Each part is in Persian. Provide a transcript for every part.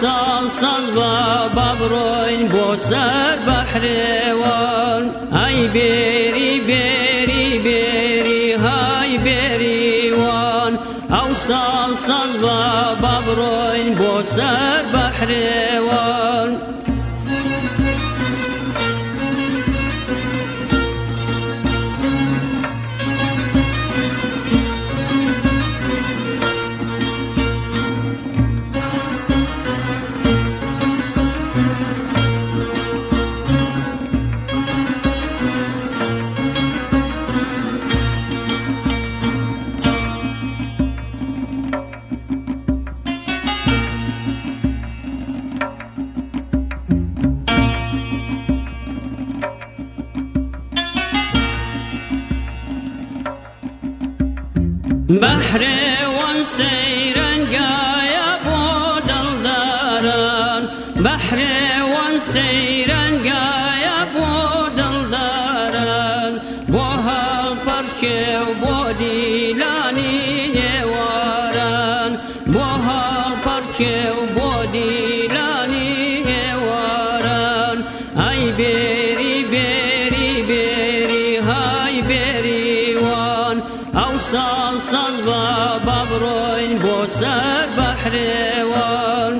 سال سال بابا بروین بو سر بحریوان ای بری بری بری های بریوان او سال سال بابا بروین بو سر بحریوان بحریوان سیران گایا بو دلداران بحریوان سیران گایا بو دلداران بو هل پرچه و بو دیلانی واران بو هل پرچه و بو دیلانی واران ای بری بری بری های بریوان او سال سال بابا بروین بو سر بحریوان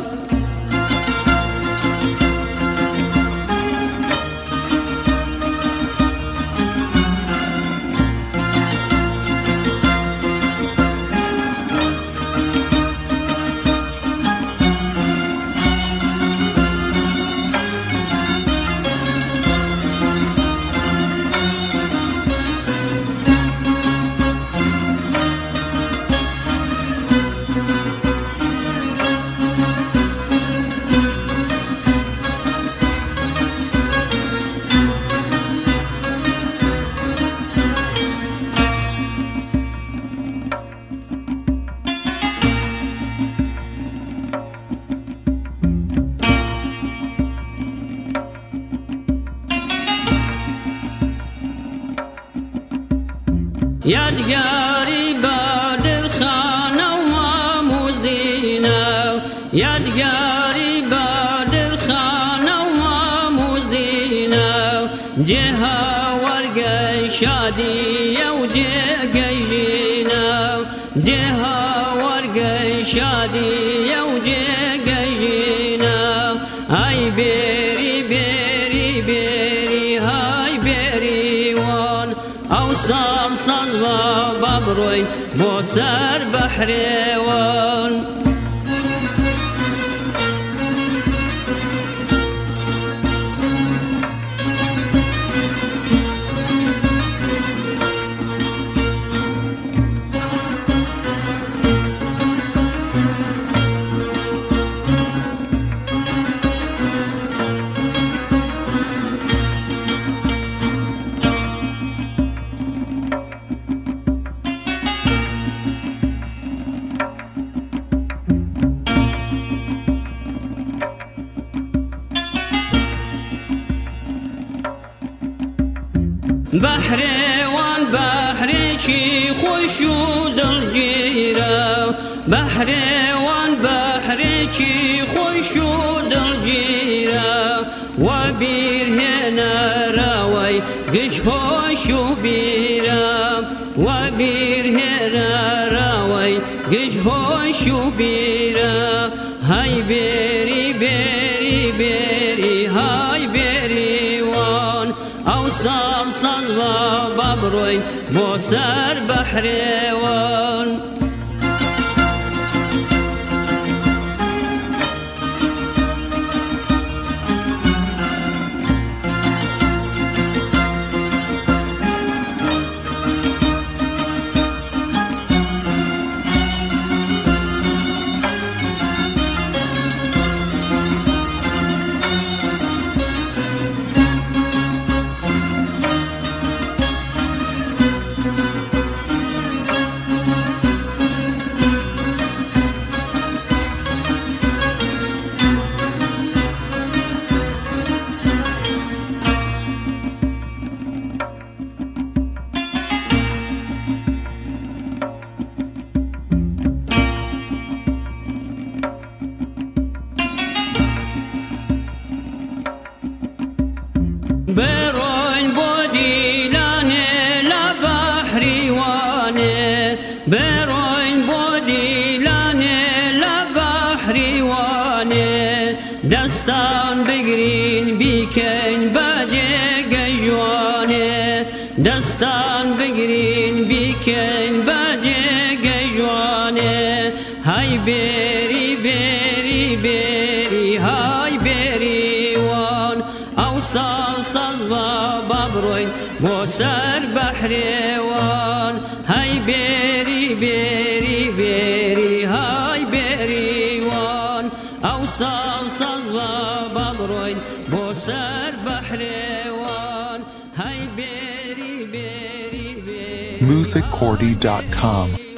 یادگاری بدر خانه و ماموزینه یادگاری بدر خانه و ماموزینه جها ورگی شادی و جگی جینه جها ورگی شادی و جگی جینه ای بری بری بری های بریوان او سال سال بابا بروی بو سر بحریوان بحریوان بحری چی خوش و دلگیره بحریوان بحری چی خوش و دلگیره و بیرهنه راوی گش خوش و بیره و بیرهنه راوی گش خوش و بیره های بری بری بری های بریوان او سال سال بابا بروی بو سر بحریوان بروين بوديلاني لا بحري واني بروين بوديلاني لا بحري واني دستان بقرين بيكين باجي جواني دستان بقرين بيكين باجي جواني هاي بيري بيري بيري هاي بيري وان اوصل صزبة ببروين بوسر بحري وان هاي بيري بيري بيري هاي بيري وان اوصل صزبة ببروين بوسر بحري وان هاي بيري بيري بيري musiccordy.com